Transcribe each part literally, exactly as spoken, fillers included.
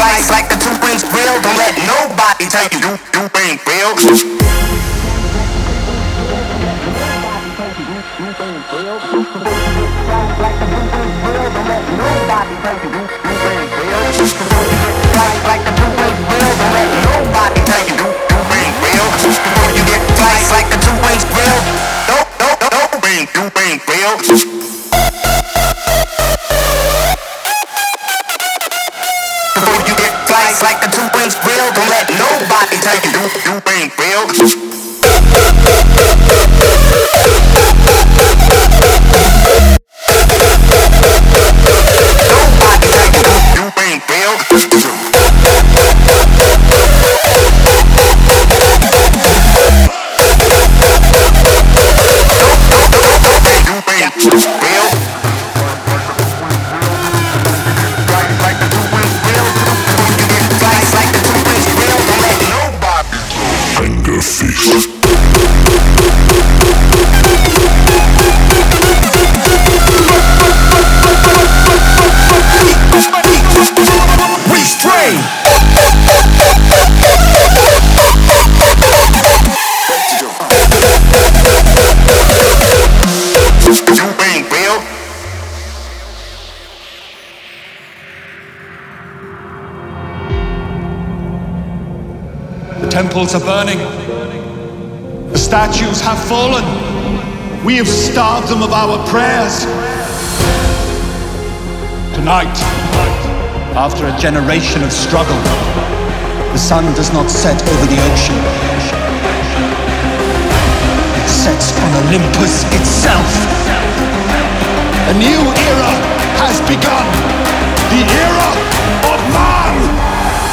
flies like the two wings real. Don't let nobody tell you you, you ain't real. Like the two wings real, don't let nobody tell you you, you ain't real. Nobody tell you you, you ain't real. Temples are burning. The statues have fallen. We have starved them of our prayers. Tonight, after a generation of struggle, the sun does not set over the ocean. It sets on Olympus itself. A new era has begun. The era of man!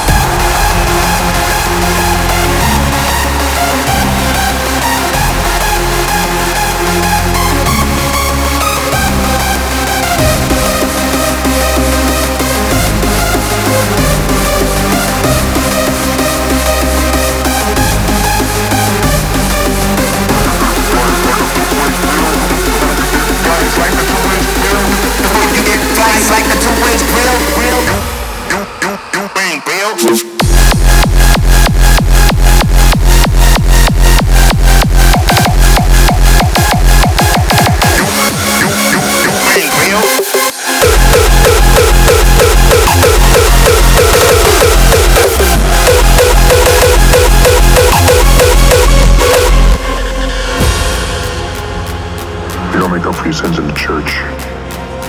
Like the two ways real, real. You, you, you ain't real. You, you, you, you ain't real. You don't make up for your sins in the church.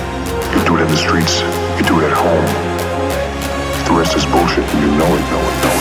You do it in the streets, you do it at home. The rest is bullshit and you know it, know it, know it.